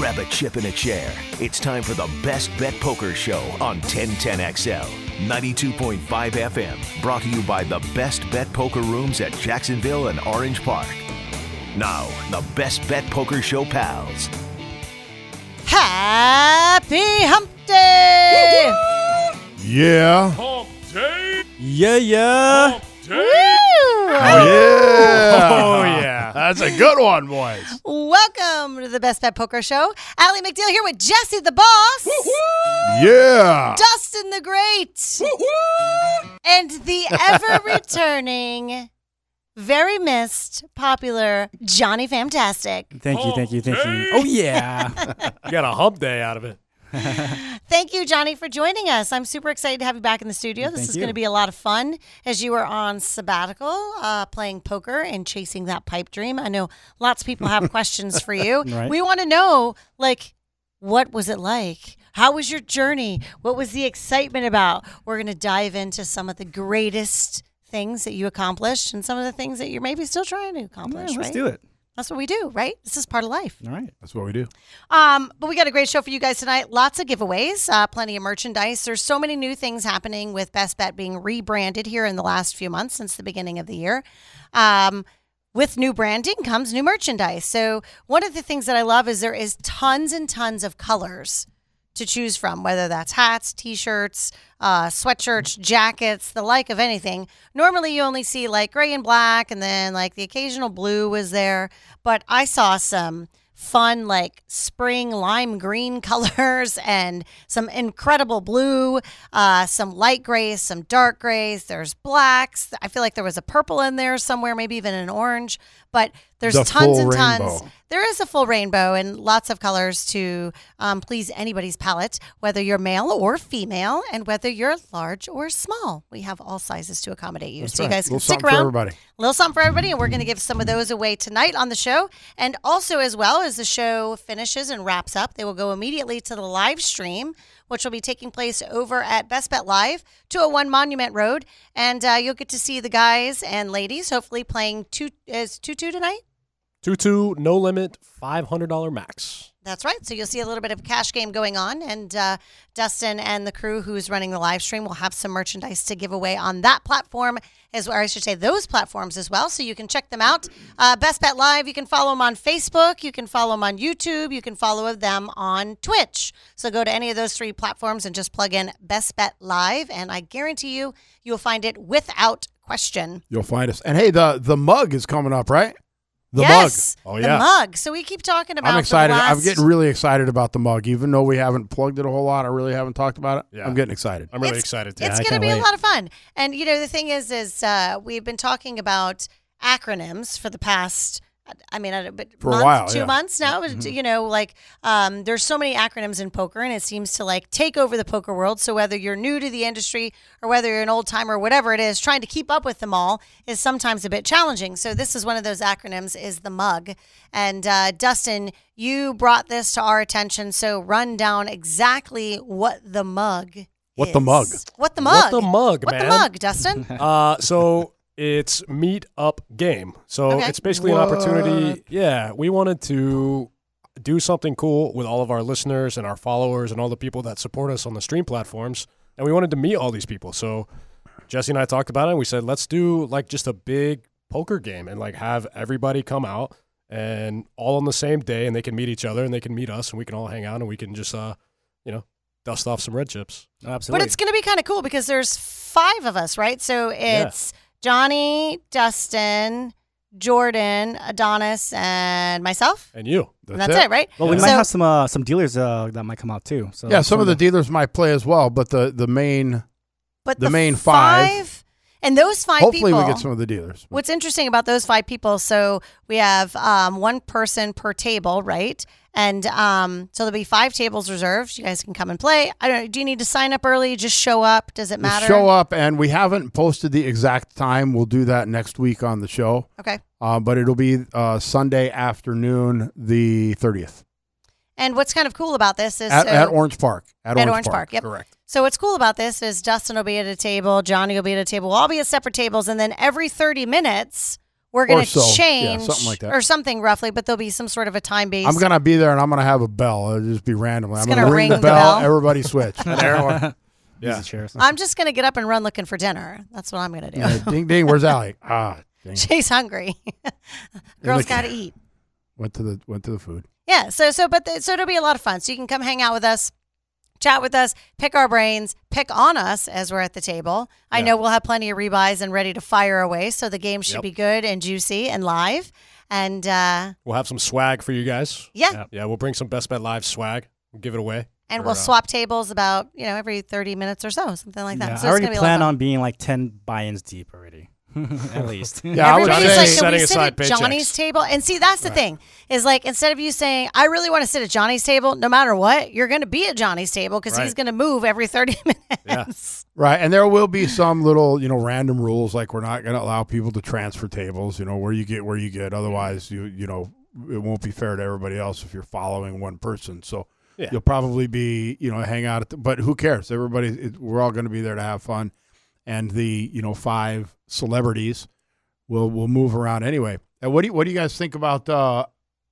grab a chip and a chair. It's time for the Best Bet Poker Show on 1010XL, 92.5 FM. Brought to you by the Best Bet Poker Rooms at Jacksonville and Orange Park. Now, the Best Bet Poker Show pals. Happy Hump Day! Yeah. Hump Day! Yeah. Hump Day! Woo! Yeah. Oh, yeah. That's a good one, boys. Welcome to the Best Bet Poker Show. Allie McDeal here with Jesse the Boss, Yeah. Dustin the Great, and the ever-returning, very missed, popular Johnny Fantastic. Thank you. Day. Oh, yeah. You got a hump day out of it. Thank you, Johnny, for joining us. I'm super excited to have you back in the studio. This is going to be a lot of fun as you are on sabbatical, playing poker and chasing that pipe dream. I know lots of people have questions for you. Right. We want to know, what was it like? How was your journey? What was the excitement about? We're going to dive into some of the greatest things that you accomplished and some of the things that you're maybe still trying to accomplish, Let's right? do it. That's what we do, right? This is part of life. All right. That's what we do. But we got a great show for you guys tonight. Lots of giveaways, plenty of merchandise. There's so many new things happening with Best Bet being rebranded here in the last few months since the beginning of the year. With new branding comes new merchandise. So one of the things that I love is there is tons and tons of colors to choose from, whether that's hats, T-shirts, sweatshirts, jackets, the like of anything. Normally you only see gray and black and then the occasional blue was there. But I saw some fun spring lime green colors and some incredible blue, some light grays, some dark grays. There's blacks. I feel like there was a purple in there somewhere, maybe even an orange. But there's The tons full and tons. rainbow. There is a full rainbow and lots of colors to please anybody's palate, whether you're male or female, and whether you're large or small. We have all sizes to accommodate you. That's so right. you guys can Little stick something for around. everybody. A little something for everybody, and we're going to give some of those away tonight on the show. And also, as well as the show finishes and wraps up, they will go immediately to the live stream, which will be taking place over at Best Bet Live, 201 Monument Road. And you'll get to see the guys and ladies hopefully playing 2-2 tonight. 2-2, no limit, $500 max. That's right. So you'll see a little bit of a cash game going on, and Dustin and the crew who's running the live stream will have some merchandise to give away on that platform, or I should say those platforms as well, so you can check them out. Best Bet Live, you can follow them on Facebook, you can follow them on YouTube, you can follow them on Twitch. So go to any of those three platforms and just plug in Best Bet Live, and I guarantee you'll find it without question. You'll find us. And hey, the mug is coming up, right? The yes, mug. Oh, the yeah. mug. So we keep talking about I'm excited. the last... I'm getting really excited about the mug. Even though we haven't plugged it a whole lot, I really haven't talked about it. Yeah. I'm getting excited. I'm really excited too. It's I going to can't be wait. a lot of fun. And, the thing is we've been talking about acronyms for the past, For a while, 2 yeah. months now. There's so many acronyms in poker, and it seems to take over the poker world. So whether you're new to the industry or whether you're an old timer, whatever it is, trying to keep up with them all is sometimes a bit challenging. So this is one of those acronyms, is the mug. And Dustin, you brought this to our attention. So run down exactly what the mug is. What the mug? What the mug? What the mug, What man? the mug, Dustin? So it's meet up game. So Okay. it's basically an opportunity. Yeah, we wanted to do something cool with all of our listeners and our followers and all the people that support us on the stream platforms. And we wanted to meet all these people. So Jesse and I talked about it, and we said, let's do just a big poker game and have everybody come out and all on the same day, and they can meet each other and they can meet us, and we can all hang out and we can just, dust off some red chips. Absolutely. But it's going to be kind of cool because there's 5 of us, right? So it's Johnny, Dustin, Jordan, Adonis, and myself. And you. And that's it, right? Well, we So- might have some dealers that might come out too. So Yeah, some of the dealers might play as well, but the main, but the main 5, and those 5 hopefully people. we get some of the dealers. What's interesting about those 5 people, so we have one person per table, right? And so there'll be 5 tables reserved. You guys can come and play. I don't know, do you need to sign up early? Just show up? Does it matter? Just show up, and we haven't posted the exact time. We'll do that next week on the show. Okay. But it'll be Sunday afternoon, the 30th. And what's kind of cool about this is At Orange Park. At Orange Park, yep. Correct. So what's cool about this is Dustin will be at a table, Johnny will be at a table, we'll all be at separate tables, and then every 30 minutes we're going to so. Yeah, change something like that. or something roughly, but there'll be some sort of a time base. I'm going to be there, and I'm going to have a bell. It'll just be randomly. I'm going to ring the bell. Everybody switch. Yeah. I'm just going to get up and run looking for dinner. That's what I'm going to do. Yeah, ding, ding. Where's Allie? Ding. She's hungry. Girls got to eat. Went to the food. Yeah. So it'll be a lot of fun. So you can come hang out with us, chat with us, pick our brains, pick on us as we're at the table. I know we'll have plenty of rebuys and ready to fire away. So the game should be good and juicy and live. And we'll have some swag for you guys. Yeah. Yeah. We'll bring some Best Bet Live swag. We'll give it away. And we'll swap tables about, every 30 minutes or so, something like that. Yeah, so I already plan on being like 10 buy-ins deep already. At least. Yeah, everybody's like, setting can we sit aside at Johnny's table? And see, that's the thing, is like, instead of you saying, I really want to sit at Johnny's table, no matter what, you're going to be at Johnny's table because he's going to move every 30 minutes. Yeah. Right. And there will be some little, random rules, like we're not going to allow people to transfer tables, where you get. Otherwise, it won't be fair to everybody else if you're following one person. So you'll probably be, hang out but who cares? We're all going to be there to have fun. And the 5 celebrities will move around anyway. And what do you guys think about how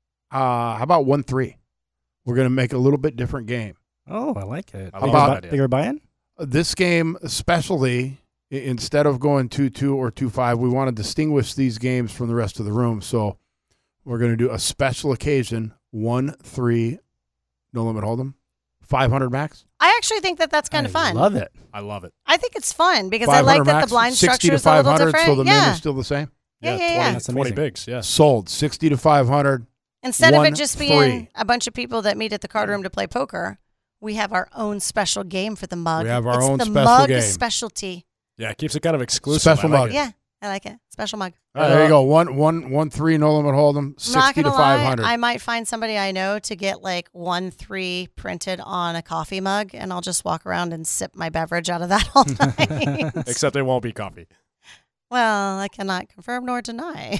about 1-3? We're going to make a little bit different game. Oh, I like it. How about bigger buy-in? This game, especially instead of going 2-2 or 2-5, we want to distinguish these games from the rest of the room. So we're going to do a special occasion 1-3, no limit hold'em, 500 max. I actually think that's kind of fun. Love it. I love it. I think it's fun because I like that the blind structure is a little different. So the min is still the same? Yeah. 20 bigs, yeah. Sold, 60 to 500. Instead of it just being a bunch of people that meet at the card room to play poker, we have our own special game for the mug. We have our own the special mug game. specialty. Yeah, it keeps it kind of exclusive. Special I like mug. it. Yeah, I like it. Special mug. All right, there you go. 1-3, no limit hold'em, 60 to 500. I might find somebody I know to get like 1-3 printed on a coffee mug, and I'll just walk around and sip my beverage out of that all night. Except it won't be coffee. Well, I cannot confirm nor deny.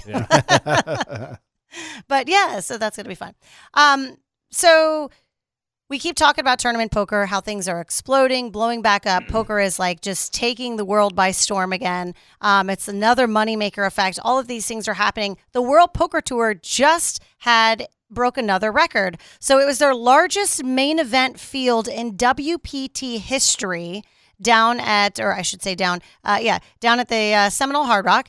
Yeah. But yeah, so that's going to be fun. So we keep talking about tournament poker, how things are exploding, blowing back up. Poker is like just taking the world by storm again. It's another moneymaker effect. All of these things are happening. The World Poker Tour just broke another record. So it was their largest main event field in WPT history down at the Seminole Hard Rock.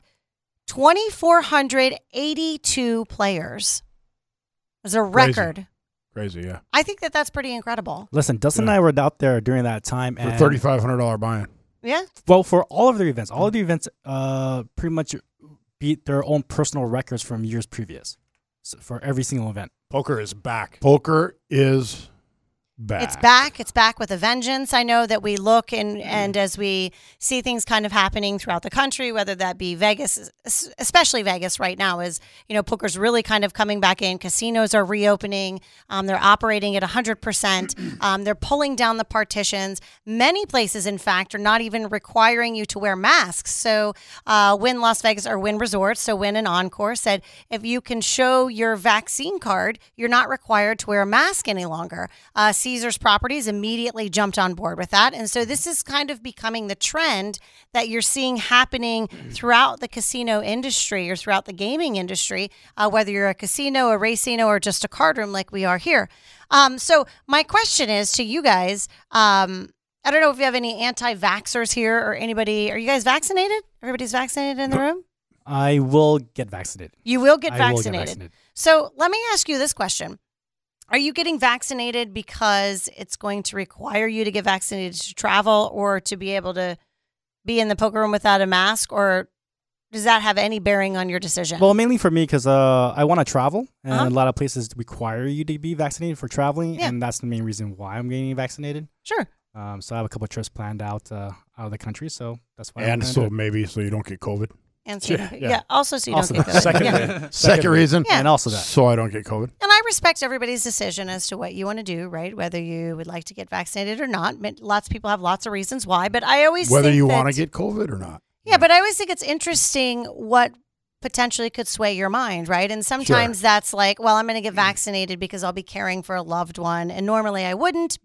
2,482 players. It was a record. Crazy, yeah. I think that's pretty incredible. Listen, Dustin and I were out there during that time. For $3,500 buy-in. Yeah. Well, for all of the events, pretty much beat their own personal records from years previous. So for every single event. Poker is back. Poker is back. It's back. It's back with a vengeance. I know that we look and as we see things kind of happening throughout the country, whether that be Vegas, especially Vegas right now, is, poker's really kind of coming back in. Casinos are reopening. They're operating at 100%. They're pulling down the partitions. Many places, in fact, are not even requiring you to wear masks. So Wynn Las Vegas or Wynn Resorts, so Wynn and Encore said, if you can show your vaccine card, you're not required to wear a mask any longer. Caesars Properties immediately jumped on board with that. And so this is kind of becoming the trend that you're seeing happening throughout the casino industry or throughout the gaming industry, whether you're a casino, a racino, or just a card room like we are here. So my question is to you guys, I don't know if you have any anti-vaxxers here or anybody. Are you guys vaccinated? Everybody's vaccinated in the room? I will get vaccinated. You will get vaccinated. I will get vaccinated. So let me ask you this question. Are you getting vaccinated because it's going to require you to get vaccinated to travel or to be able to be in the poker room without a mask, or does that have any bearing on your decision? Well, mainly for me because I want to travel, and a lot of places require you to be vaccinated for traveling, and that's the main reason why I'm getting vaccinated. Sure. So I have a couple of trips planned out of the country, so that's why. And so maybe so you don't get COVID. And so also so you don't get COVID. Second reason. Yeah. And also that. So I don't get COVID. And I respect everybody's decision as to what you want to do, right? Whether you would like to get vaccinated or not. Lots of people have lots of reasons why, but I always whether think you want to get COVID or not. Yeah, but I always think it's interesting what potentially could sway your mind, right? And sometimes that's like, well, I'm going to get vaccinated because I'll be caring for a loved one. And normally I wouldn't, but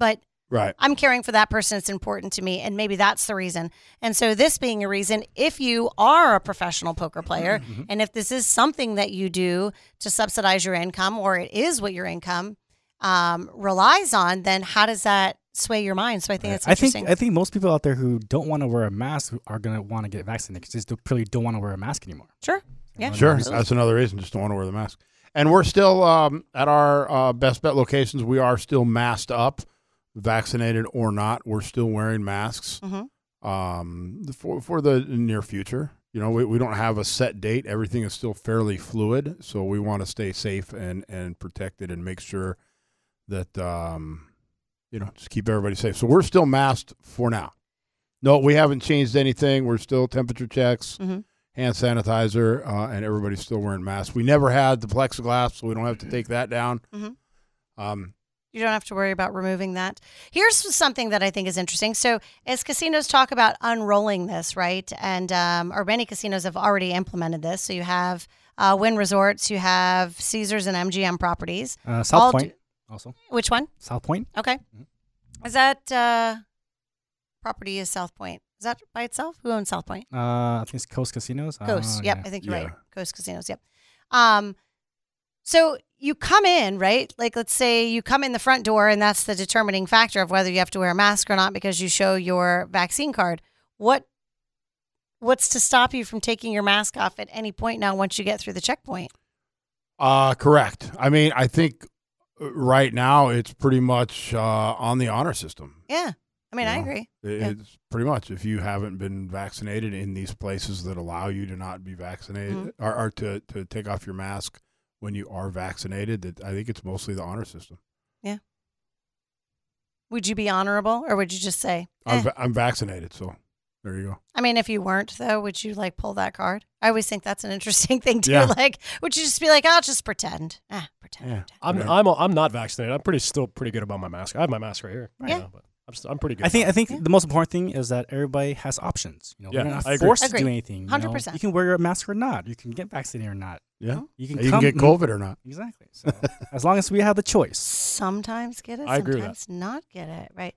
Right. I'm caring for that person. It's important to me. And maybe that's the reason. And so this being a reason, if you are a professional poker player, and if this is something that you do to subsidize your income, or it is what your income relies on, then how does that sway your mind? So I think it's interesting. I think most people out there who don't want to wear a mask are going to want to get vaccinated because they really don't want to wear a mask anymore. Sure. Yeah. Sure. That's another reason. Just don't want to wear the mask. And we're still at our Best Bet locations. We are still masked up, vaccinated or not. We're still wearing masks for the near future. You know, we don't have a set date. Everything is still fairly fluid. So we want to stay safe and protected and make sure that, just keep everybody safe. So we're still masked for now. No, we haven't changed anything. We're still temperature checks. Hand sanitizer, and everybody's still wearing masks. We never had the plexiglass, so we don't have to take that down. You don't have to worry about removing that. Here's something that I think is interesting. So as casinos talk about unrolling this, right, and or many casinos have already implemented this. So you have Wynn Resorts, you have Caesars and MGM properties. South Point also. Which one? South Point. Okay. Is that property is South Point? Is that by itself? Who owns South Point? I think it's Coast Casinos. Coast. Yep. Yeah. I think you're right. Coast Casinos. Yep. So you come in, right? Like, let's say you come in the front door and that's the determining factor of whether you have to wear a mask or not because you show your vaccine card. What's to stop you from taking your mask off at any point now once you get through the checkpoint? Correct. I mean, I think right now it's pretty much on the honor system. Yeah. I mean, I agree. It's pretty much if you haven't been vaccinated in these places that allow you to not be vaccinated or to take off your mask when you are vaccinated, that I think it's mostly the honor system. Yeah. Would you be honorable or would you just say, I'm vaccinated, so there you go. I mean, if you weren't, though, would you pull that card? I always think that's an interesting thing too. Yeah. Would you just be like, I'll just pretend? Pretend. Yeah. I'm not vaccinated. I'm still pretty good about my mask. I have my mask right here. Yeah. But I'm pretty good. I think the most important thing is that everybody has options. You're not forced to do anything. 100%. You can wear a mask or not. You can get vaccinated or not. Yeah. You can get COVID or not. Exactly. So as long as we have the choice. Sometimes get it, I agree with sometimes not get it. Right.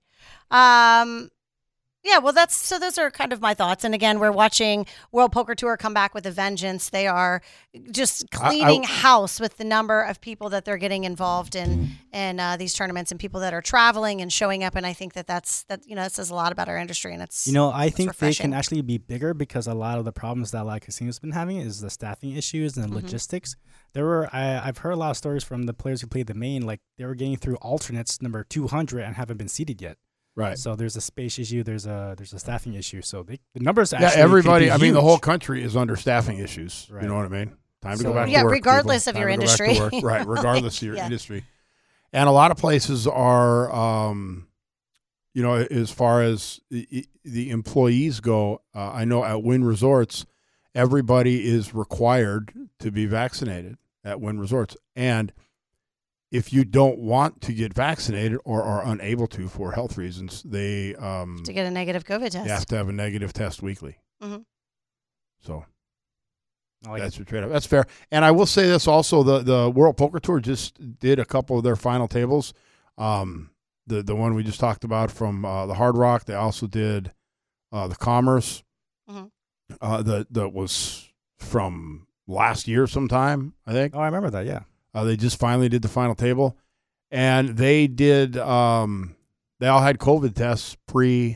Yeah, well, those are kind of my thoughts. And again, we're watching World Poker Tour come back with a vengeance. They are just cleaning house with the number of people that they're getting involved in these tournaments and people that are traveling and showing up. And I think that says a lot about our industry. And it's I think refreshing. they can actually be bigger because a lot of the problems that a lot of casinos have been having is the staffing issues and the logistics. I've heard a lot of stories from the players who played the main, like they were getting through alternates number 200 and haven't been seated yet. Right. So there's a space issue. There's a staffing issue. So the numbers actually. Yeah, everybody. Could be I mean, the huge. whole country is under staffing issues. Right. You know what I mean? Time to So- go back to Yeah, work. regardless people. of your Time to go back to industry. work. Right. Regardless of your Yeah. industry, and a lot of places are, as far as the employees go. I know at Wynn Resorts, everybody is required to be vaccinated at Wynn Resorts, and if you don't want to get vaccinated or are unable to for health reasons, they to get a negative COVID test. you have to have a negative test weekly. Mhm. So I like that's your trade-off. That's fair. And I will say this also: the World Poker Tour just did a couple of their final tables. The one we just talked about from the Hard Rock. They also did the Commerce. That was from last year sometime, I think. Oh, I remember that. Yeah. They just finally did the final table, and they did. They all had COVID tests pre-play.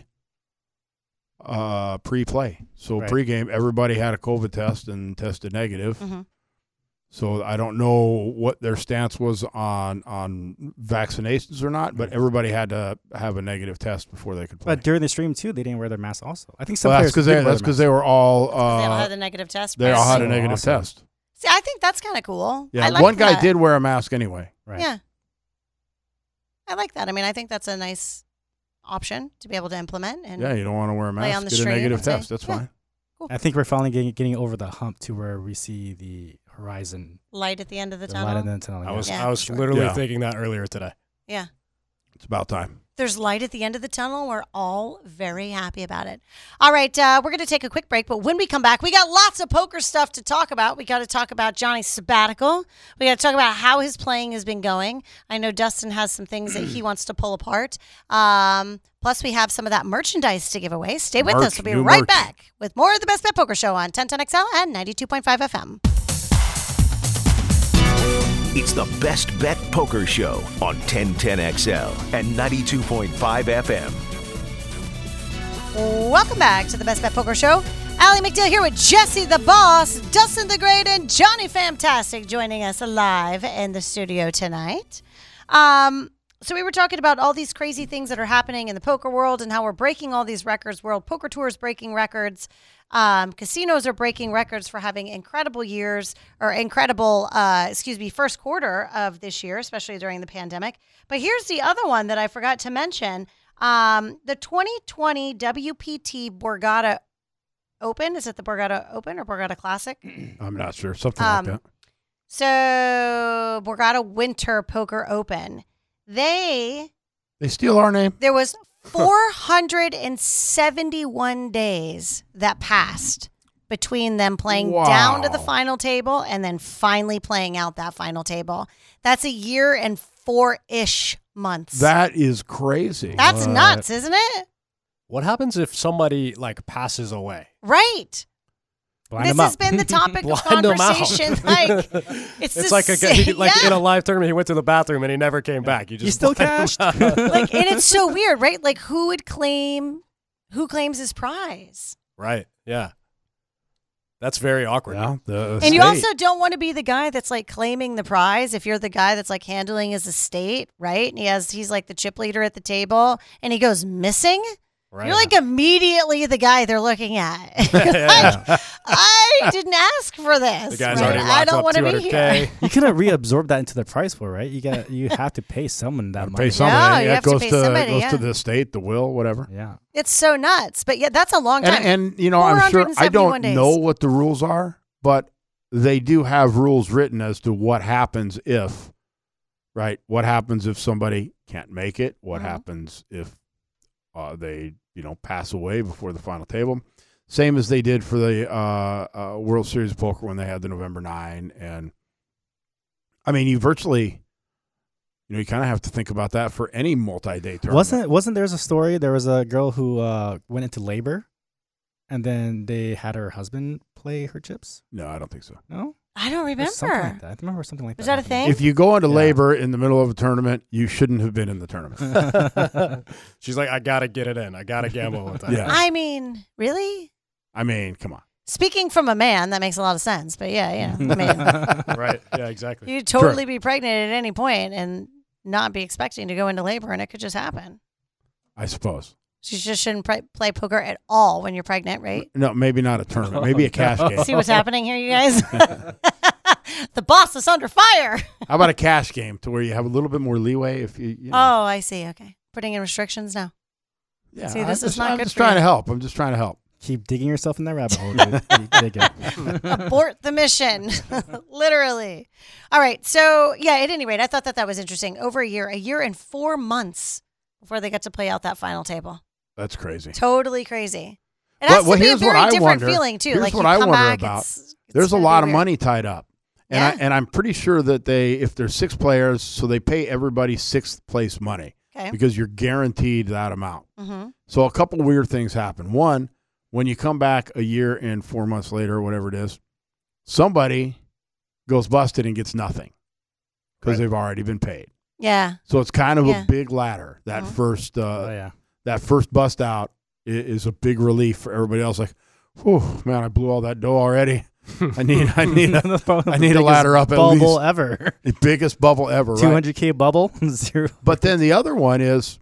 So Right. pre-game, everybody had a COVID test and tested negative. So I don't know what their stance was on vaccinations or not, but everybody had to have a negative test before they could play. But during the stream too, they didn't wear their masks. Also, I think some Well, players that's did wear because their they were all. They all had a negative test. They all had a So negative awesome. test. See, I think that's kind of cool. Yeah, I like one guy that. did wear a mask anyway. Right. Yeah. I like that. I mean, I think that's a nice option to be able to implement. And Yeah, you don't want to wear a Lay mask. on the Get a stream negative and say, test. That's yeah. fine. I think we're finally getting over the hump to where we see the horizon, light at the end of the the tunnel. light in the tunnel. I was Yeah, I was sure. literally Yeah. thinking that earlier today. Yeah. It's about time. There's light at the end of the tunnel. We're all very happy about it. All right, we're going to take a quick break, but when we come back, we got lots of poker stuff to talk about. We got to talk about Johnny's sabbatical. We got to talk about how his playing has been going. I know Dustin has some things that he wants to pull apart. Plus, we have some of that merchandise to give away. Stay with us. We'll be right back with more of the Best Bet Poker Show on 1010XL and 92.5 FM. It's the Best Bet Poker Show on 1010XL and 92.5 FM. Welcome back to the Best Bet Poker Show. Allie McNeil here with Jesse the Boss, Dustin the Great, and Johnny Fantastic joining us live in the studio tonight. So we were talking about all these crazy things that are happening in the poker world and how we're breaking all these records. World Poker Tour is breaking records. Casinos are breaking records for having incredible years or first quarter of this year, especially during the pandemic. But here's the other one that I forgot to mention. The 2020 WPT Borgata Open. Is it the Borgata Open or Borgata Classic? I'm not sure. Something like that. So Borgata Winter Poker Open. They steal our name. There was 471 days that passed between them playing down to the final table and then finally playing out that final table. That's a year and 4-ish months. That is crazy. That's nuts, isn't it? What happens if somebody passes away? Right. Blind this has been the topic of conversation. It's like in a live tournament, he went to the bathroom and he never came back. You still cashed. And it's so weird, right? Like, who claims his prize? Right. Yeah. That's very awkward. Yeah, and you also don't want to be the guy that's claiming the prize if you're the guy that's handling his estate, right? And he's like the chip leader at the table and he goes missing. Right. You're immediately the guy they're looking at. I didn't ask for this. The guy's already locked up $200K. You couldn't reabsorb that into the price pool, right? You have to pay someone that money. Pay somebody. You have to pay somebody. It goes to the estate, the will, whatever. Yeah. It's so nuts. But yeah, that's a long time. And I'm sure I don't know what the rules are, but they do have rules written as to what happens if, right? What happens if somebody can't make it? What happens if they pass away before the final table? Same as they did for the World Series of Poker when they had the November 9. And I mean, you virtually, you kind of have to think about that for any multi-day tournament. Wasn't there a story? There was a girl who went into labor, and then they had her husband play her chips. No, I don't think so. No, I don't remember. Something like that. I remember something like that. Was that a thing? If you go into labor in the middle of a tournament, you shouldn't have been in the tournament. She's like, I gotta get it in. I gotta gamble with that. Yeah. I mean, really? I mean, come on. Speaking from a man, that makes a lot of sense. But yeah. I mean, right. Yeah, exactly. You'd totally be pregnant at any point and not be expecting to go into labor, and it could just happen. I suppose. You just shouldn't play poker at all when you're pregnant, right? No, maybe not a tournament. Maybe a cash game. See what's happening here, you guys? The boss is under fire. How about a cash game to where you have a little bit more leeway if you know. Oh, I see. Okay. Putting in restrictions now. Yeah, see, this is not I'm good just for trying you. to help. I'm just trying to help. Keep digging yourself in that rabbit hole, dude. Dig it. Abort the mission. Literally. All right. So, yeah, at any rate, I thought that was interesting. Over a year and 4 months before they got to play out that final table. That's crazy. Totally crazy. It has to be a very different feeling, too. Here's what I wonder about. There's a lot of money tied up. And I'm pretty sure that if there's 6 players, so they pay everybody 6th place money. Okay. Because you're guaranteed that amount. Mm-hmm. So a couple weird things happen. One, when you come back a year and 4 months later, or whatever it is, somebody goes busted and gets nothing because they've already been paid. Yeah. So it's kind of a big ladder. That first that first bust out is a big relief for everybody else. Like, whew, man, I blew all that dough already. I need a ladder up at least. Bubble ever. The biggest bubble ever, right? 200K bubble, 0. But then the other one is,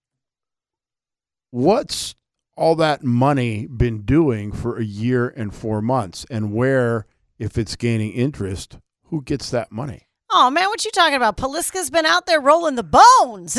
what's all that money been doing for a year and 4 months? And where, if it's gaining interest, who gets that money? Oh, man, what you talking about? Paliska's been out there rolling the bones.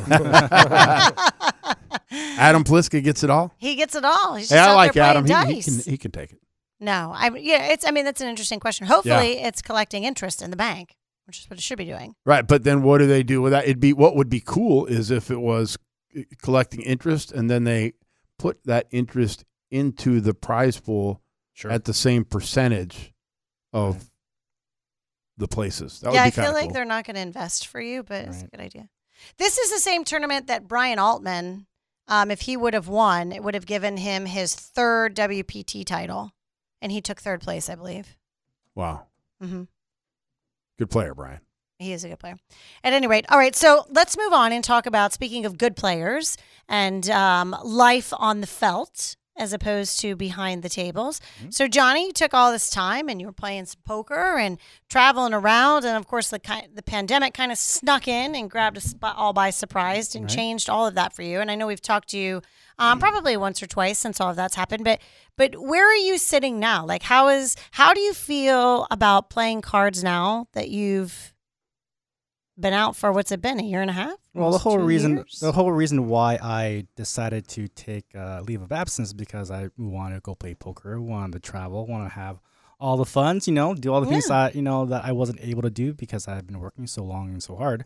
Adam Pliska gets it all? He gets it all. He's just I out like there Adam. playing dice. He can take it. No, that's an interesting question. Hopefully it's collecting interest in the bank, which is what it should be doing. Right, but then what do they do with that? What would be cool is if it was collecting interest and then they put that interest into the prize pool at the same percentage of the places. That would be I feel like cool. they're not going to invest for you, but it's a good idea. This is the same tournament that Brian Altman, if he would have won, it would have given him his third WPT title, and he took third place, I believe. Wow. Mm-hmm. Good player, Brian. He is a good player. At any rate, all right, so let's move on and talk about, speaking of good players and life on the felt as opposed to behind the tables. Mm-hmm. So, Johnny, you took all this time and you were playing some poker and traveling around. And, of course, the pandemic kind of snuck in and grabbed us all by surprise and changed all of that for you. And I know we've talked to you probably once or twice since all of that's happened. But where are you sitting now? Like, how do you feel about playing cards now that you've been out for, what's it been, a year and a half? Well, the whole reason why I decided to take leave of absence is because I wanted to go play poker, wanted to travel, want to have all the funds, do all the things that I wasn't able to do because I've been working so long and so hard.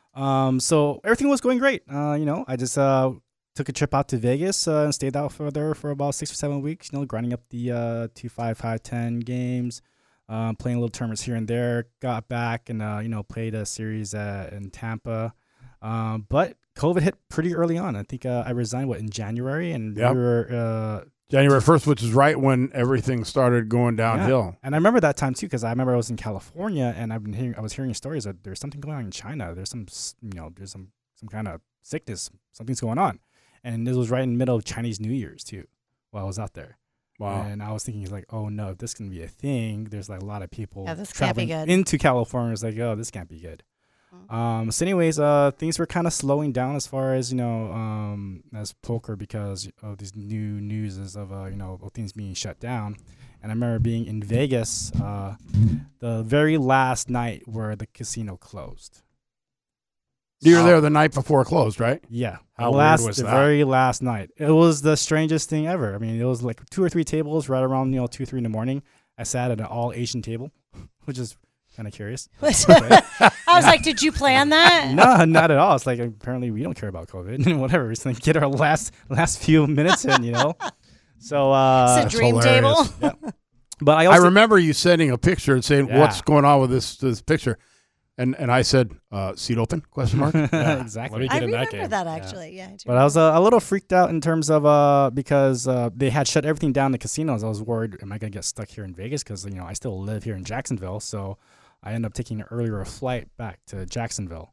So everything was going great. I just took a trip out to Vegas and stayed out there for about 6 or 7 weeks. Grinding up the 2, 5, 5, 10 games. Playing little tournaments here and there, got back and, played a series in Tampa. But COVID hit pretty early on. I think I resigned, in January? And we were... January 1st, which is right when everything started going downhill. And I remember that time, too, because I remember I was in California, and I was hearing stories that there's something going on in China. There's some kind of sickness. Something's going on. And this was right in the middle of Chinese New Year's, too, while I was out there. Wow. And I was thinking, like, oh, no, if this can be a thing, there's like a lot of people traveling into California. It's like, oh, this can't be good. So anyways, things were kind of slowing down as far as, as poker because of these new news of things being shut down. And I remember being in Vegas the very last night where the casino closed. You were there the night before it closed, right? Yeah. How weird was the that? very last night. It was the strangest thing ever. I mean, it was like 2 or 3 tables right around 2, 3 in the morning. I sat at an all Asian table, which is kind of curious. I was like, did you plan that? No, not at all. It's like apparently we don't care about COVID. Whatever. It's like get our last few minutes in, So it's a dream table. Yeah. But I remember you sending a picture and saying, "What's going on with this picture?" And I said, "Seat open?" Question mark. Yeah. Exactly. Let me get I in that remember game. that actually. Yeah. But I was a little freaked out in terms of because they had shut everything down in the casinos. I was worried, am I gonna get stuck here in Vegas? Because I still live here in Jacksonville, so I ended up taking an earlier flight back to Jacksonville.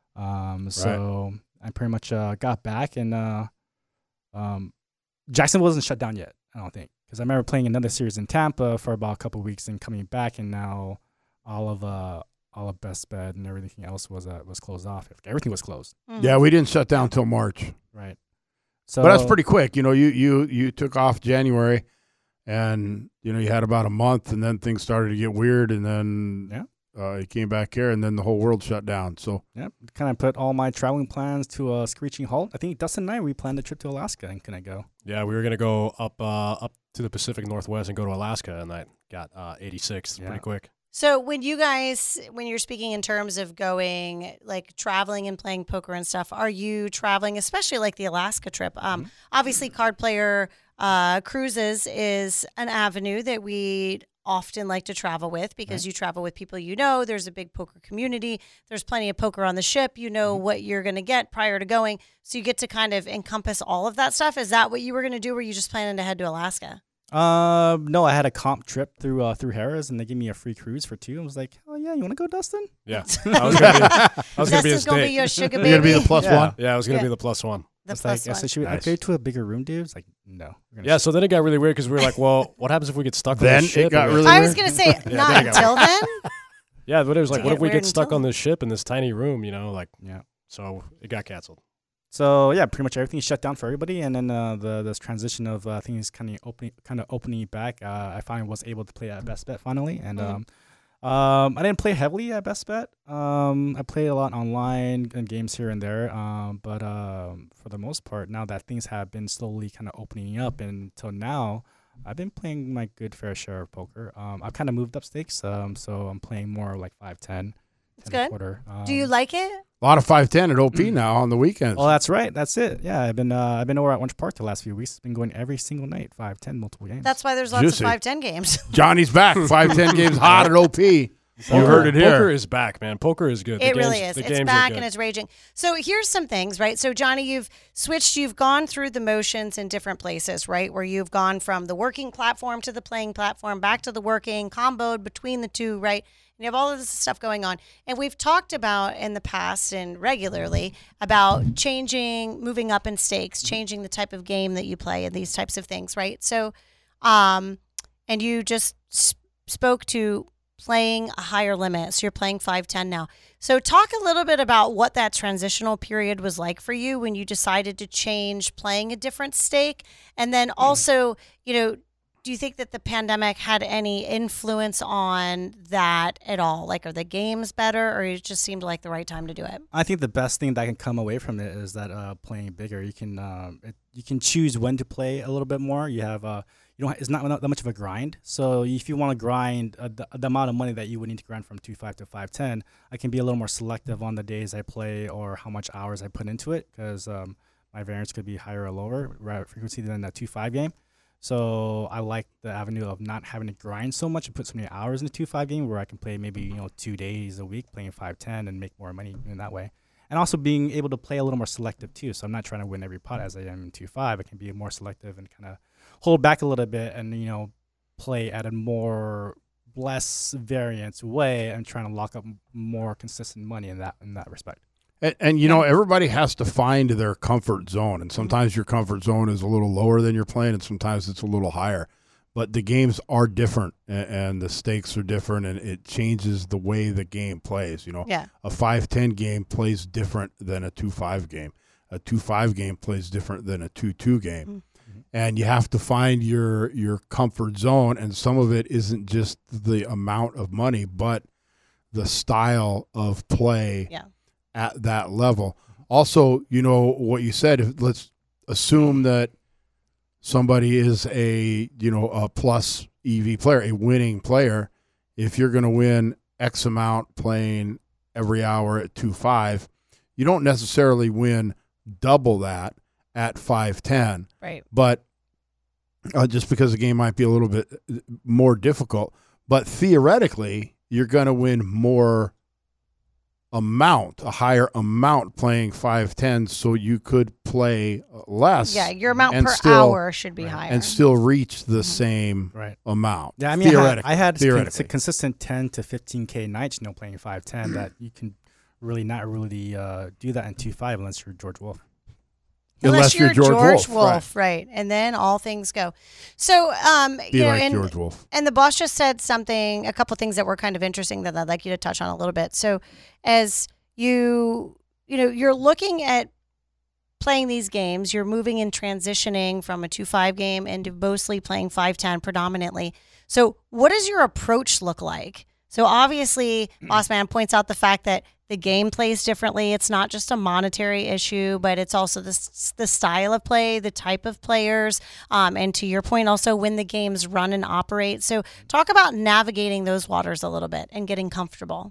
So I pretty much got back, and Jacksonville wasn't shut down yet. I don't think, because I remember playing another series in Tampa for about a couple of weeks and coming back, and now all of Best Bet and everything else was closed off. Everything was closed. Mm-hmm. Yeah, we didn't shut down till March. Right. So, but that's pretty quick. You took off January, and you had about a month, and then things started to get weird, and then you came back here, and then the whole world shut down. So kind of put all my traveling plans to a screeching halt. I think Dustin and I, we planned a trip to Alaska, and can I go? Yeah, we were gonna go up to the Pacific Northwest and go to Alaska, and that got 86 pretty quick. So when you're speaking in terms of going, like traveling and playing poker and stuff, are you traveling, especially like the Alaska trip? Obviously, Card Player Cruises is an avenue that we often like to travel with because you travel with people there's a big poker community, there's plenty of poker on the ship, what you're going to get prior to going, so you get to kind of encompass all of that stuff. Is that what you were going to do? Were you just planning to head to Alaska? No, I had a comp trip through Harrah's, and they gave me a free cruise for 2. I was like, oh yeah, you want to go, Dustin? Yeah, I was gonna be Dustin's gonna be your sugar baby. You're gonna be the plus one. Yeah, I was gonna be the plus one. The plus one. I said, should we upgrade to a bigger room, dude? It's like, no. Yeah, so then it got really weird because we were like, well, what happens if we get stuck on Then this ship? it got really I weird. was gonna say not until then. Yeah, but it was like, what if we weird get stuck until on this ship in this tiny room? Yeah. So it got canceled. So yeah, pretty much everything shut down for everybody, and then this transition of things kind of opening back. I finally was able to play at Best Bet finally, and I didn't play heavily at Best Bet. I played a lot online and games here and there, but for the most part, now that things have been slowly kind of opening up, and until now, I've been playing my good fair share of poker. I've kind of moved up stakes, so I'm playing more like 5-10. It's good. Quarter. Do you like it? A lot of 5-10 at OP now on the weekends. Oh, that's right. That's it. Yeah, I've been over at Orange Park the last few weeks. It's been going every single night, 5-10, multiple games. That's why there's lots Juicy. of 5-10 games. Johnny's back. 5-10 games hot at OP. You heard it here. Poker is back, man. Poker is good. It really is. It's back and it's raging. So here's some things, right? So Johnny, you've switched. You've gone through the motions in different places, right? Where you've gone from the working platform to the playing platform, back to the working, comboed between the two, right? And you have all of this stuff going on. And we've talked about in the past and regularly about changing, moving up in stakes, changing the type of game that you play and these types of things, right? So, and you just spoke to playing a higher limit. So you're playing 5-10 now. So talk a little bit about what that transitional period was like for you when you decided to change playing a different stake. And then also, do you think that the pandemic had any influence on that at all? Like, are the games better, or it just seemed like the right time to do it? I think the best thing that can come away from it is that playing bigger, you can choose when to play a little bit more. You have it's not that much of a grind. So if you want to grind the amount of money that you would need to grind from 2.5 to 5.10, I can be a little more selective on the days I play or how much hours I put into it, because my variance could be higher or lower frequency than that 2.5 game. So I like the avenue of not having to grind so much and put so many hours in the 2.5 game, where I can play maybe 2 days a week playing 5.10 and make more money in that way. And also being able to play a little more selective too. So I'm not trying to win every pot as I am in 2.5. I can be more selective and kind of hold back a little bit and play at a more less variance way and trying to lock up more consistent money in that respect. And everybody has to find their comfort zone, and sometimes your comfort zone is a little lower than you're playing, and sometimes it's a little higher. But the games are different, and the stakes are different, and it changes the way the game plays. A 5-10 game plays different than a 2-5 game. A 2-5 game plays different than a 2-2 game. Mm-hmm. And you have to find your comfort zone, and some of it isn't just the amount of money, but the style of play. Yeah. At that level. Also, what you said, let's assume that somebody is a plus EV player, a winning player. If you're going to win X amount playing every hour at 2.5, you don't necessarily win double that at 5.10. Right. But just because the game might be a little bit more difficult, but theoretically, you're going to win more a higher amount playing 5-10, so you could play less. Yeah, your amount per hour should be higher. And still reach the same amount. Yeah, I mean, I had consistent 10 to 15K nights, playing 5-10, that you can not really do that in 2.5 unless you're George Wolf. Unless you're George Wolf, right? And then all things go. So, George Wolf. And the boss just said a couple of things that were kind of interesting that I'd like you to touch on a little bit. So, as you're looking at playing these games, you're moving and transitioning from a 2.5 game into mostly playing 5.10 predominantly. So, what does your approach look like? So, obviously, Boss Man points out the fact that the game plays differently. It's not just a monetary issue, but it's also the style of play, the type of players, and to your point, also when the games run and operate. So talk about navigating those waters a little bit and getting comfortable.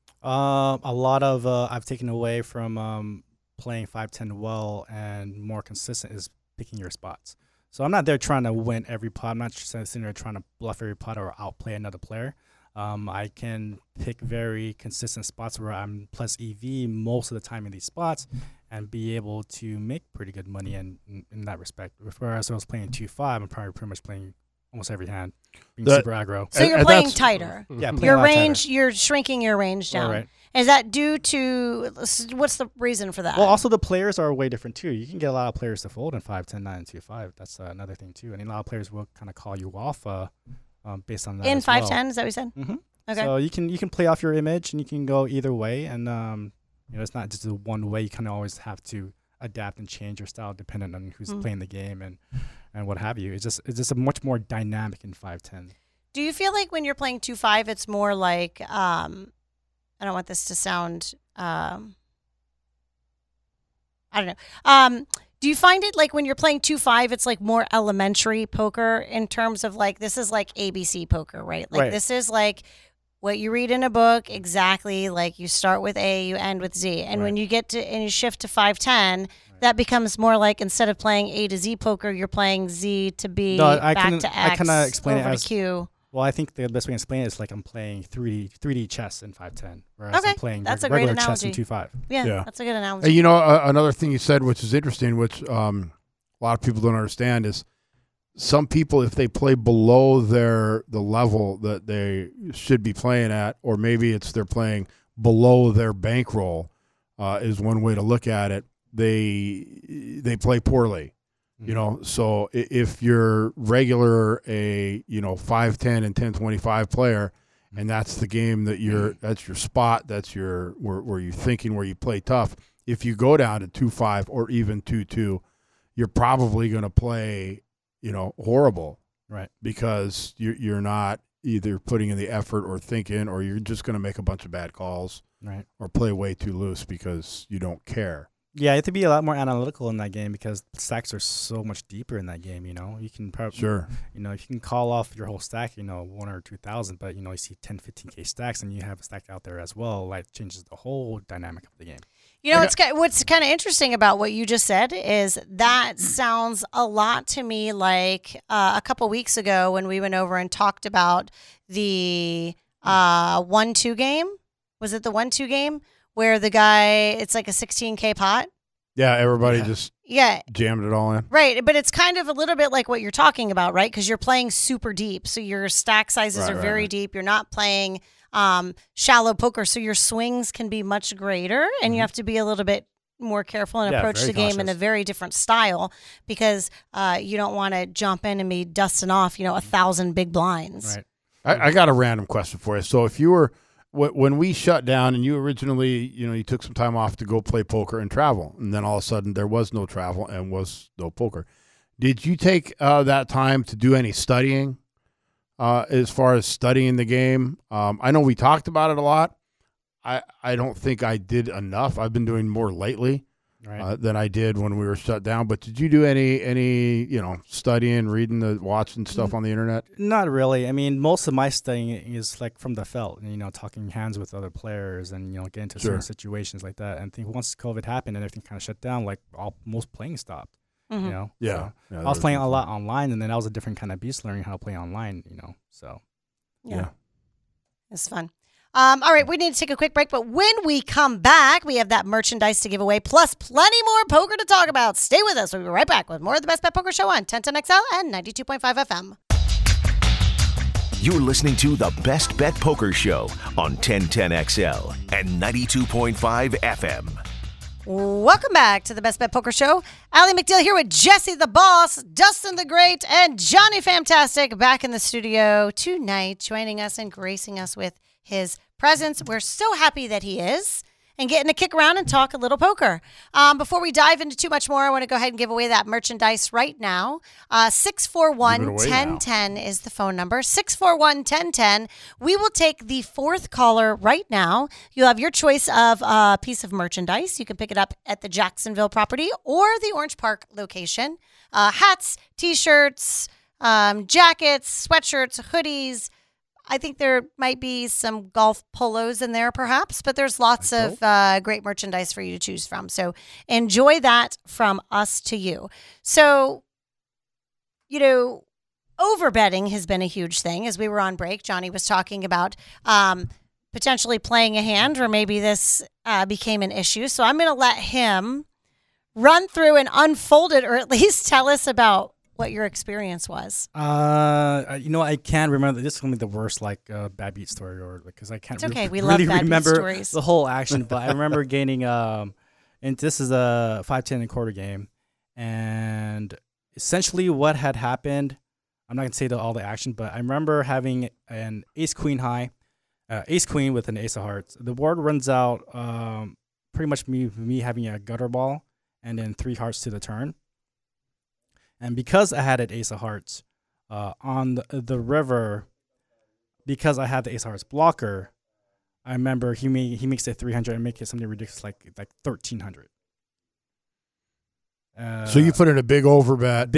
A lot of I've taken away from playing 5-10 well and more consistent is picking your spots. So I'm not there trying to win every pot. I'm not sitting there trying to bluff every pot or outplay another player. I can pick very consistent spots where I'm plus EV most of the time in these spots and be able to make pretty good money in that respect. Whereas I was playing 2.5, I'm probably pretty much playing almost every hand, being super aggro. So you're playing tighter. Yeah, your range, tighter. You're shrinking your range down. Right. Is that due to, what's the reason for that? Well, also the players are way different too. You can get a lot of players to fold in 5-10, 9, and 2.5. That's another thing too. And a lot of players will kind of call you off based on that. In 5-10, is that what you said? Mm-hmm. Okay. So you can play off your image and you can go either way, and it's not just the one way. You kind of always have to adapt and change your style depending on who's playing the game and what have you. It's just a much more dynamic in 5-10. Do you feel like when you're playing 2.5, it's more like I don't want this to sound I don't know. Do you find it like when you're playing 2.5, it's like more elementary poker in terms of like this is like ABC poker, right? Like this is like what you read in a book, exactly like you start with A, you end with Z. And when you get to and you shift to 5-10, that becomes more like instead of playing A to Z poker, you're playing Z to B, back to X, I kind of explain over it as to Q. Well, I think the best way to explain it is like I'm playing 3D chess in 5-10, whereas I'm playing that's a regular great chess in analogy. 2-5. Yeah, that's a good analogy. And you know, another thing you said, which is interesting, which a lot of people don't understand, is some people, if they play below the level that they should be playing at, or maybe it's they're playing below their bankroll, is one way to look at it. They play poorly. You know, so if you're regular a 5-10 and 10-25 player, and that's the game that that's your spot, that's your where you're thinking where you play tough. If you go down to 2-5 or even 2-2, you're probably going to play horrible, right? Because you're not either putting in the effort or thinking, or you're just going to make a bunch of bad calls, right? Or play way too loose because you don't care. Yeah, you have to be a lot more analytical in that game because stacks are so much deeper in that game. You can probably you can call off your whole stack, 1 or 2,000, but you see 10, 15K stacks, and you have a stack out there as well. Like changes the whole dynamic of the game. What's kind of interesting about what you just said is that sounds a lot to me like a couple weeks ago when we went over and talked about the 1-2 game. Was it the 1-2 game? Where the guy, it's like a 16K pot. Yeah, everybody just jammed it all in. Right, but it's kind of a little bit like what you're talking about, right? Because you're playing super deep. So your stack sizes are very deep. You're not playing shallow poker. So your swings can be much greater. And you have to be a little bit more careful and approach the game in a very different style because you don't want to jump in and be dusting off, 1,000 big blinds. Right. I got a random question for you. So if you were... When we shut down and you originally, you took some time off to go play poker and travel, and then all of a sudden there was no travel and was no poker. Did you take that time to do any studying as far as studying the game? I know we talked about it a lot. I don't think I did enough. I've been doing more lately than I did when we were shut down. But did you do any studying, reading, watching stuff on the internet? Not really. I mean, most of my studying is like from the felt, and talking hands with other players, and get into certain situations like that. And I think once COVID happened and everything kind of shut down, like most playing stopped. Mm-hmm. So I was playing a lot online, and then that was a different kind of beast learning how to play online. So it's fun. All right, we need to take a quick break, but when we come back, we have that merchandise to give away, plus plenty more poker to talk about. Stay with us. We'll be right back with more of the Best Bet Poker Show on 1010XL and 92.5 FM. You're listening to the Best Bet Poker Show on 1010XL and 92.5 FM. Welcome back to the Best Bet Poker Show. Allie McDeal here with Jesse the Boss, Dustin the Great, and Johnny Fantastic back in the studio tonight, joining us and gracing us with his presence. We're so happy that he is, and getting to kick around and talk a little poker. Before we dive into too much more, I want to go ahead and give away that merchandise right now. 641-1010 is the phone number. 641-1010. We will take the fourth caller right now. You'll have your choice of a piece of merchandise. You can pick it up at the Jacksonville property or the Orange Park location. Hats, T-shirts, jackets, sweatshirts, hoodies. I think there might be some golf polos in there perhaps, but there's lots of great merchandise for you to choose from. So enjoy that from us to you. So, overbetting has been a huge thing. As we were on break, Johnny was talking about potentially playing a hand where maybe this became an issue. So I'm going to let him run through and unfold it, or at least tell us about what your experience was. I can't remember. This is going to be the worst, bad beat story, or because I can't. It's okay. We really love bad remember beat stories. The whole action, but I remember gaining. And this is a 5-10 and a quarter game, and essentially what had happened. I'm not going to say all the action, but I remember having an ace queen high, ace queen with an ace of hearts. The board runs out. Pretty much me having a gutter ball, and then 3 hearts to the turn. And because I had an ace of hearts on the river, because I had the ace of hearts blocker, I remember he makes it 300 and make it something ridiculous like 1,300. So you put in a big overbet.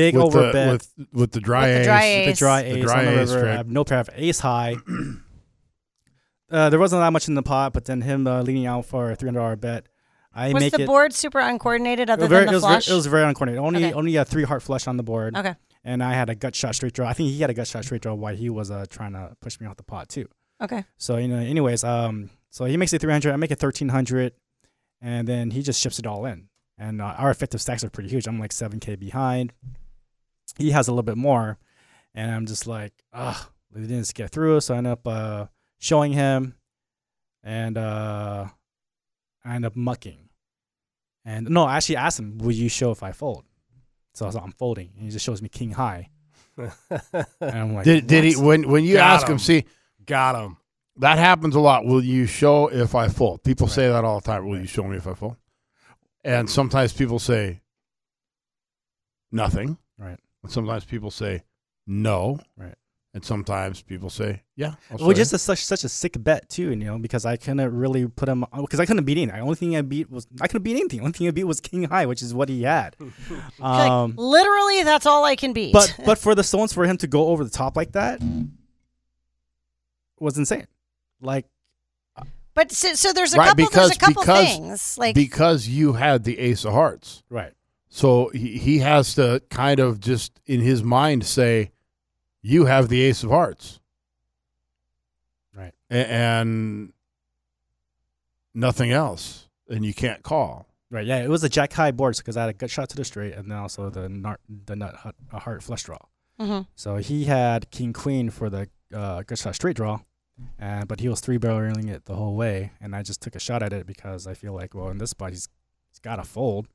With the dry ace. The dry ace on the river. I have no pair of ace high. there wasn't that much in the pot, but then him leading out for a $300 bet. Was the board super uncoordinated other than the flush? It was very uncoordinated. Only a 3-heart flush on the board. Okay. And I had a gut shot straight draw. I think he had a gut shot straight draw while he was trying to push me off the pot too. Okay. So anyways, so he makes it 300. I make it 1300, and then he just ships it all in. And our effective stacks are pretty huge. I'm like 7K behind. He has a little bit more, and I'm just like, we didn't get through. So I end up showing him, and I end up mucking. And no, I actually asked him, "Will you show if I fold?" So I was like, I'm folding, and he just shows me king high. And I'm like, did he when you ask him? See, got him. That happens a lot. Will you show if I fold? People say that all the time. Will you show me if I fold? And sometimes people say nothing. Right. And sometimes people say no. Right. And sometimes people say, yeah. Well, just such a sick bet too, because I couldn't really put him because I couldn't beat anything. The only thing I couldn't beat anything. The only thing I beat was king high, which is what he had. Literally, that's all I can beat. But for the stones, for him to go over the top like that was insane. Like, but so there's a couple things like because you had the ace of hearts, right? So he has to kind of just in his mind say, you have the ace of hearts. Right. And nothing else. And you can't call. Right, yeah. It was a jack high board because I had a gut shot to the straight and then also the nut heart flush draw. Mm-hmm. So he had king queen for the gut shot straight draw, but he was 3-barreling it the whole way. And I just took a shot at it because I feel like, well, in this spot, he's got to fold.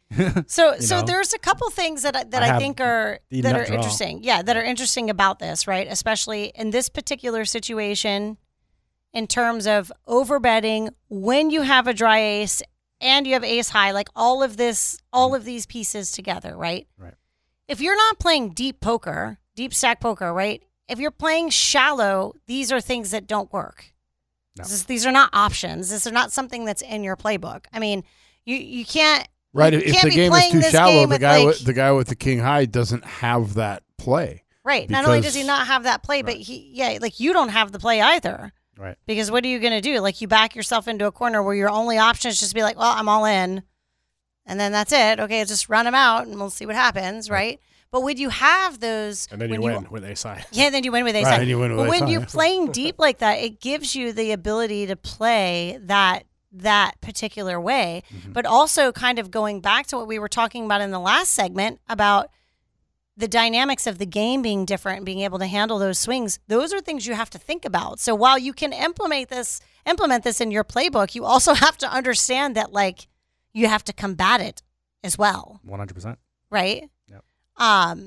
So there's a couple things that I think are interesting. Yeah, that are interesting about this, right? Especially in this particular situation, in terms of overbetting when you have a dry ace and you have ace high, like all of these pieces together, right? Right. If you're not playing deep stack poker, right? If you're playing shallow, these are things that don't work. No. These are not options. This is not something that's in your playbook. I mean, you can't. Right, if the game is too shallow, the guy with the king high doesn't have that play. Right. Not only does he not have that play, but you don't have the play either. Right. Because what are you going to do? Like, you back yourself into a corner where your only option is just be like, well, I'm all in, and then that's it. Okay, just run him out, and we'll see what happens, right? But when you have those, and then you win with ace high. Yeah, then you win with ace high. But when you're playing deep like that, it gives you the ability to play that particular way, but also kind of going back to what we were talking about in the last segment about the dynamics of the game being different and being able to handle those swings. Those are things you have to think about. So while you can implement this in your playbook, you also have to understand that, like, you have to combat it as well. 100%. Right? Yep.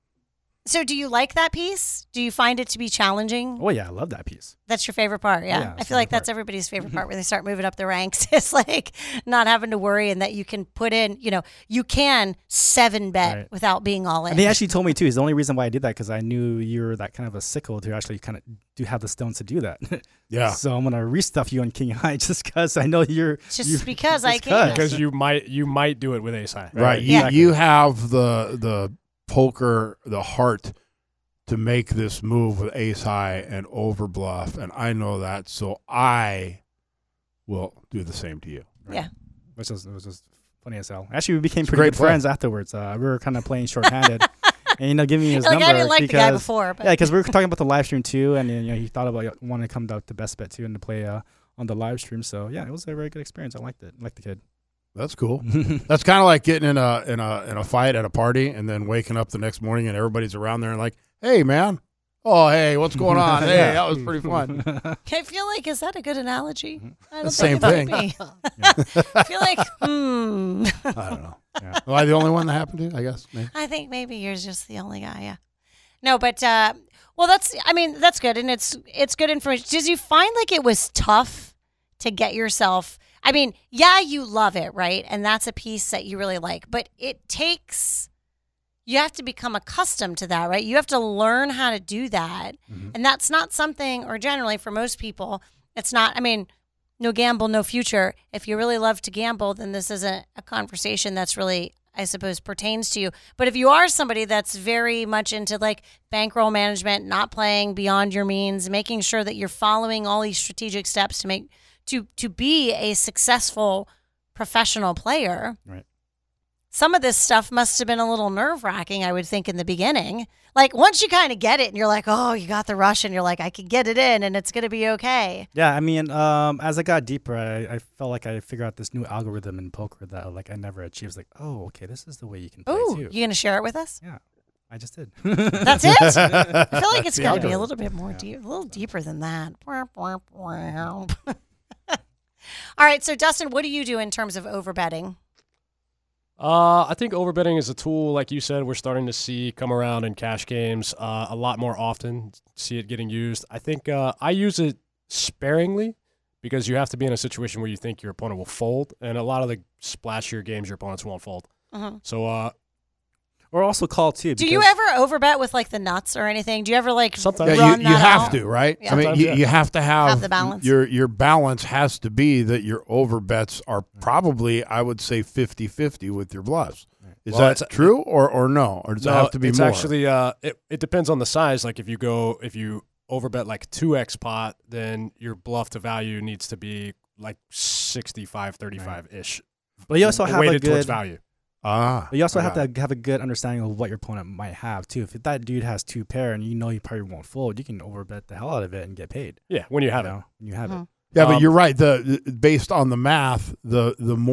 So do you like that piece? Do you find it to be challenging? Oh, yeah, I love that piece. That's your favorite part, yeah. I feel like that's everybody's favorite part when they start moving up the ranks. It's like not having to worry, and that you can put in, you can 7-bet without being all in. And he actually told me, too, is the only reason why I did that because I knew you're that kind of a sickle to actually kind of do have the stones to do that. Yeah. So I'm going to restuff you on king high just because I know you're... because I can. Because you might do it with ace high. Right. You have the poker, the heart to make this move with ace high and over bluff, and I know that, so I will do the same to you. Right? Yeah. Which was just funny as hell. Actually, we became pretty good friends afterwards. We were kind of playing shorthanded. And giving me his number. I didn't like the guy before. But. Yeah, because we were talking about the live stream too, and he thought about wanting to come out to Best Bet too and to play on the live stream. So yeah, it was a very good experience. I liked it. I liked the kid. That's cool. That's kind of like getting in a fight at a party and then waking up the next morning and everybody's around there and like, hey man, oh hey, what's going on? Hey, that was pretty fun. I feel like, is that a good analogy? I don't the same thing. I feel like I don't know. Yeah. Am I the only one that happened to? I guess. Maybe. I think maybe you're just the only guy. Yeah. No, but well, that's good, and it's good information. Did you find like it was tough to get yourself? I mean, yeah, you love it, right? And that's a piece that you really like. But you have to become accustomed to that, right? You have to learn how to do that. Mm-hmm. And that's not something, or generally for most people, it's not, no gamble, no future. If you really love to gamble, then this isn't a conversation that's really I suppose, pertains to you. But if you are somebody that's very much into like bankroll management, not playing beyond your means, making sure that you're following all these strategic steps to be a successful professional player, Right. some of this stuff must have been a little nerve-wracking, I would think, in the beginning. Like, once you kind of get it and you're like, oh, you got the rush and you're like, I can get it in and it's going to be okay. Yeah, I mean, as I got deeper, I felt like I figured out this new algorithm in poker that like I never achieved. I was like, oh, okay, this is the way you can play Ooh, too. you going to share it with us? Yeah, I just did. That's it? I feel like it's The got to be a algorithm. little bit more deep, a little deeper than that. All right, so Dustin, what do you do in terms of overbetting? I think overbetting is a tool, like you said, we're starting to see come around in cash games a lot more often, see it getting used. I think I use it sparingly because you have to be in a situation where you think your opponent will fold, and a lot of the splashier games your opponents won't fold. Mm-hmm. So Or also call too. Do you ever overbet with like the nuts or anything? Do you ever like Sometimes. run you that have out? to, right? Yeah. I mean, Sometimes, yeah. you have to have the balance. Your balance has to be that your overbets are probably, I would say, 50-50 with your bluffs. Is Well, that it's- true or no? Or does it have to be it's more? actually it depends on the size. Like if you overbet like 2x pot, then your bluff to value needs to be like 65-35 ish. But you also have a weighted towards good. value. But But you also have to have a good understanding of what your opponent might have too. If that dude has 2 pair and you know he probably won't fold, you can overbet the hell out of it and get paid. Yeah, when you have it. When you have it. Yeah, but Um, you're right. The based on the math, the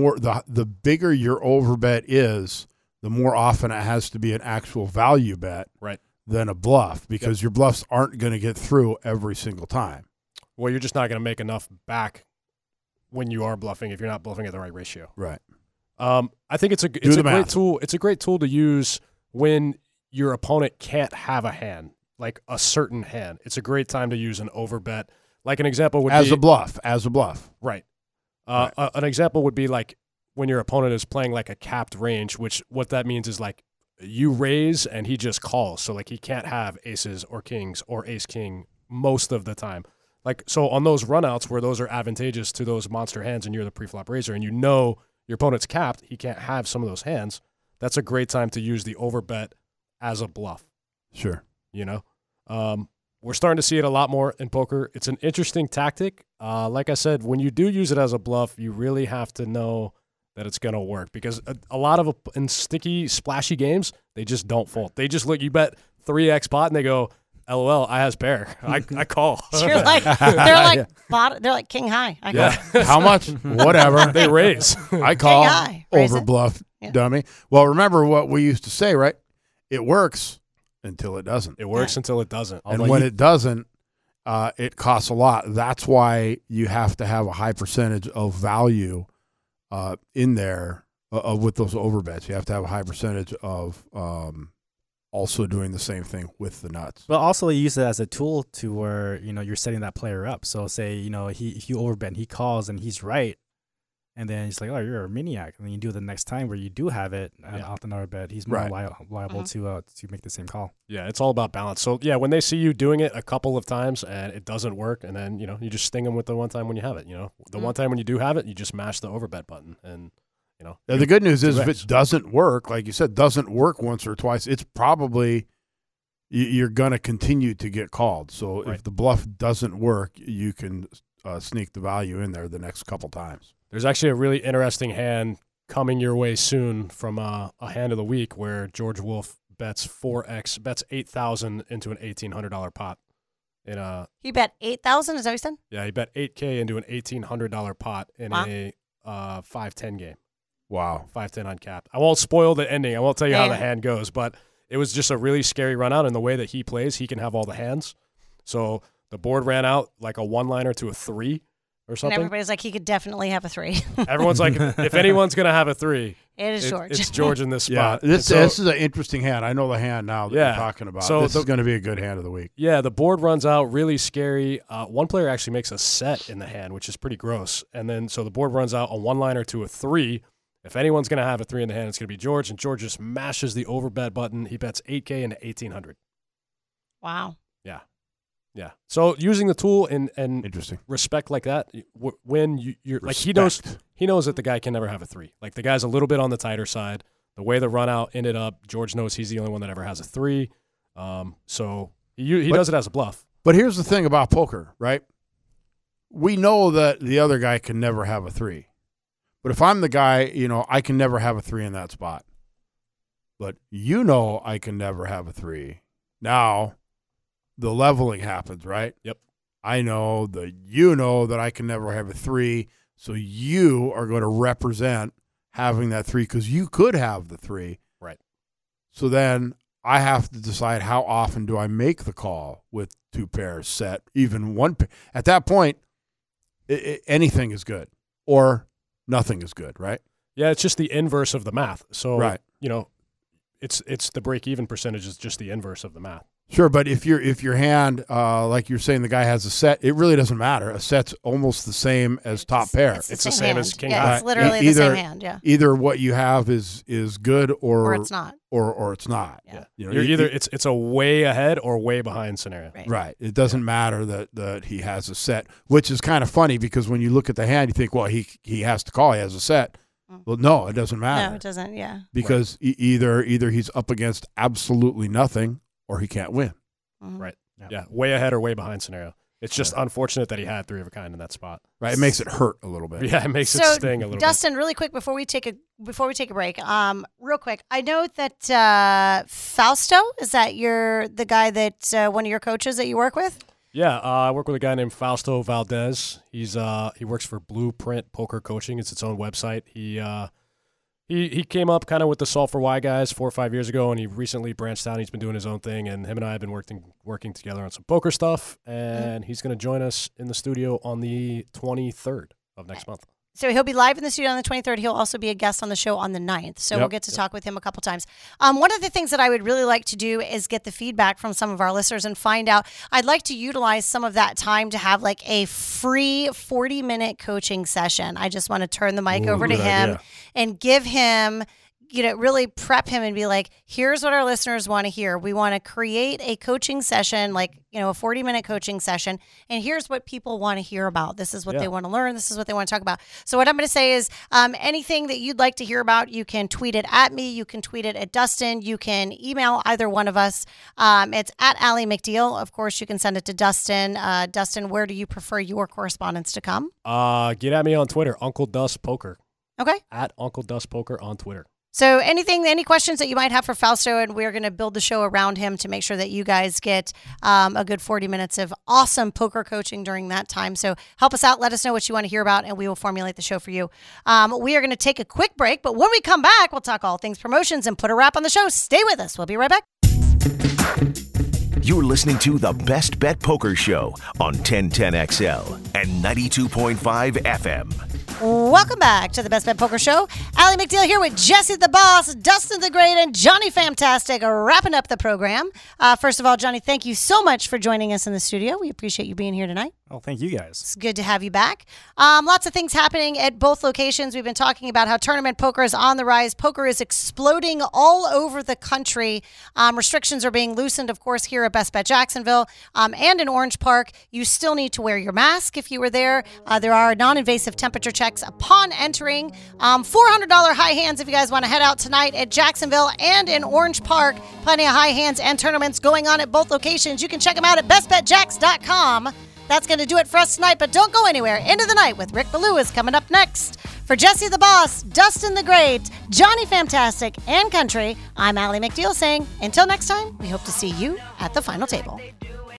bigger your overbet is, the more often it has to be an actual value bet, Right. than a bluff, because your bluffs aren't going to get through every single time. Well, you're just not going to make enough back when you are bluffing if you're not bluffing at the right ratio. Right. I think it's a the great math. tool. It's a great tool to use when your opponent can't have a hand, like a certain hand. It's a great time to use an overbet. Like an example would As be a bluff. right. An example would be like when your opponent is playing like a capped range, which what that means is like you raise and he just calls. So like he can't have aces or kings or ace king most of the time. Like so on those runouts where those are advantageous to those monster hands and you're the preflop raiser and you know your opponent's capped, he can't have some of those hands. That's a great time to use the overbet as a bluff. Sure. You know, we're starting to see it a lot more in poker. It's an interesting tactic. Like I said, when you do use it as a bluff, you really have to know that it's going to work because a lot of in sticky, splashy games, they just don't fold. They just look. You bet 3x pot and they go, "LOL, I has pair. I call." You're like, they're like king high. I Yeah. How much? Whatever. They raise. I call high. Raise over it. bluff, Yeah. dummy. Well, remember what we used to say, right? It works until it doesn't. It works until it doesn't. And when it doesn't, it costs a lot. That's why you have to have a high percentage of value in there with those overbets. You have to have a high percentage of also doing the same thing with the nuts. But also use it as a tool to where, you're setting that player up. So say, if you overbet and he calls and he's right, and then he's like, oh, you're a maniac. And then you do it the next time where you do have it off another bet. He's more Right. liable to make the same call. Yeah, it's all about balance. So yeah, when they see you doing it a couple of times and it doesn't work, and then you just sting them with the one time when you have it. The one time when you do have it, you just mash the overbet button, and Now, the good news is if Correct. it doesn't work, like you said, doesn't work once or twice, it's probably you're going to continue to get called. So Right. if the bluff doesn't work, you can sneak the value in there the next couple times. there's actually a really interesting hand coming your way soon from a hand of the week where George Wolf bets 8,000 into an $1,800 pot. He bet 8,000. Is that what you said? He bet $8K into an $1,800 pot in Wow. a 5-10 game. Wow. 5-10 uncapped. I won't spoil the ending. I won't tell you how Yeah. the hand goes, but it was just a really scary run out. And the way that he plays, he can have all the hands. So the board ran out like a one-liner to a 3 or And something. everybody's like, he could definitely have a 3. Everyone's like, if anyone's going to have a 3, It is George. it's George in this Yeah, spot. this And is an interesting hand. I know the hand now that Yeah. you're talking about. So This is going to be a good hand of the week. Yeah, the board runs out really scary. One player actually makes a set in the hand, which is pretty gross. And then so the board runs out a one-liner to a 3. If anyone's going to have a 3 in the hand, it's going to be George. And George just mashes the overbet button. He bets 8K into 1,800. Wow. Yeah. So using the tool and Interesting. respect like that, when you're like he knows that the guy can never have a 3. Like the guy's a little bit on the tighter side. The way the run out ended up, George knows he's the only one that ever has a 3. So he does it as a bluff. But here's the thing about poker, right? We know that the other guy can never have a 3. But if I'm the guy, I can never have a 3 in that spot. But I can never have a 3. Now, the leveling happens, right? Yep. I know that that I can never have a 3, so you are going to represent having that 3 because you could have the 3. Right. So then I have to decide how often do I make the call with 2 pairs set, even 1 pair. At that point, anything is good or nothing is good, right? Yeah, it's just the inverse of the math. So, right. It's the break-even percentage is just the inverse of the math. Sure, but if your hand, like you're saying, the guy has a set, it really doesn't matter. A set's almost the same as top pair. It's the same as king. Yeah, it's literally the same hand. Yeah. Either what you have is good or it's not, or it's not. Yeah. You're either it's a way ahead or way behind scenario. Right. It doesn't matter that he has a set, which is kind of funny because when you look at the hand, you think, well, he has to call. He has a set. Well, no, it doesn't matter. No, it doesn't. Yeah. Because either he's up against absolutely nothing or he can't win. Mm-hmm. Right. Yeah. Way ahead or way behind scenario. It's just unfortunate that he had 3 of a kind in that spot. Right. It makes it hurt a little bit. Yeah, it makes it sting a little Dustin, really quick before we take a break, real quick, I know that Fausto, is that the guy that one of your coaches that you work with? Yeah, I work with a guy named Fausto Valdez. He works for Blueprint Poker Coaching. It's its own website. He came up kind of with the Solve for Why guys 4 or 5 years ago, and he recently branched out. He's been doing his own thing, and him and I have been working together on some poker stuff, and he's going to join us in the studio on the 23rd of next month. So he'll be live in the studio on the 23rd. He'll also be a guest on the show on the 9th. So we'll get to talk with him a couple times. One of the things that I would really like to do is get the feedback from some of our listeners and find out. I'd like to utilize some of that time to have like a free 40-minute coaching session. I just want to turn the mic over to him and give him, really prep him and be like, here's what our listeners want to hear. We want to create a coaching session, like, a 40-minute coaching session. And here's what people want to hear about. This is what they want to learn. This is what they want to talk about. So what I'm going to say is anything that you'd like to hear about, you can tweet it at me. You can tweet it at Dustin. You can email either one of us. It's at Allie McDeal. Of course, you can send it to Dustin. Dustin, where do you prefer your correspondence to come? Get at me on Twitter, Uncle Dust Poker. Okay. At Uncle Dust Poker on Twitter. So any questions that you might have for Fausto, and we're going to build the show around him to make sure that you guys get a good 40 minutes of awesome poker coaching during that time. So help us out. Let us know what you want to hear about, and we will formulate the show for you. We are going to take a quick break, but when we come back, we'll talk all things promotions and put a wrap on the show. Stay with us. We'll be right back. You're listening to the Best Bet Poker Show on 1010XL and 92.5 FM. Welcome back to the Best Bet Poker Show. Allie McDeal here with Jesse the Boss, Dustin the Great, and Johnny Fantastic wrapping up the program. First of all, Johnny, thank you so much for joining us in the studio. We appreciate you being here tonight. Oh, thank you guys. It's good to have you back. Lots of things happening at both locations. We've been talking about how tournament poker is on the rise. Poker is exploding all over the country. Restrictions are being loosened, of course, here at Best Bet Jacksonville and in Orange Park. You still need to wear your mask if you were there. There are non-invasive temperature checks upon entering. $400 high hands if you guys want to head out tonight at Jacksonville and in Orange Park. Plenty of high hands and tournaments going on at both locations. You can check them out at bestbetjacks.com. That's going to do it for us tonight, but don't go anywhere. End of the Night with Rick Ballou is coming up next. For Jesse the Boss, Dustin the Great, Johnny Fantastic, and Country, I'm Allie McDeal saying, until next time, we hope to see you at the final table.